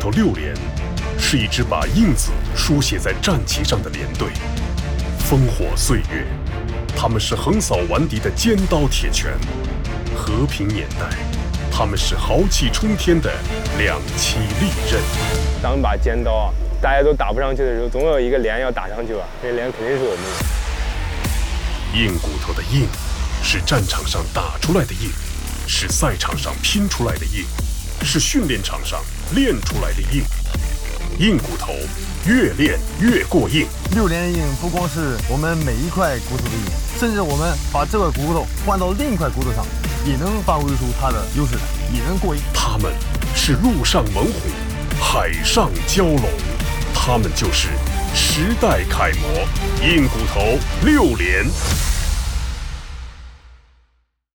头六连是一支把硬字书写在战旗上的连队，烽火岁月，他们是横扫顽敌的尖刀铁拳；和平年代，他们是豪气冲天的两栖利刃。 当一把尖刀啊，大家都打不上去的时候，总有一个连要打上去吧？这连肯定是我们的。 硬骨头的硬，是战场上打出来的硬，是赛场上拼出来的硬，是训练场上练出来的硬。硬骨头越练越过硬。 六连硬不光是我们每一块骨头的硬，甚至我们把这块骨头换到另一块骨头上，也能发挥出它的优势来，也能过硬。 他们是陆上猛虎，海上蛟龙，他们就是时代楷模，硬骨头六连。